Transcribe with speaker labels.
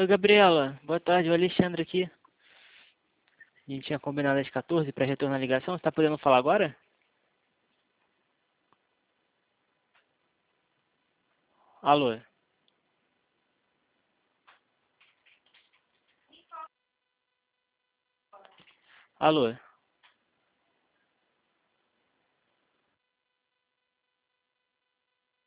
Speaker 1: Oi, Gabriela. Boa tarde, o Alexandre aqui. A gente tinha combinado às 14 para retornar a ligação. Você tá podendo falar agora? Alô? Alô?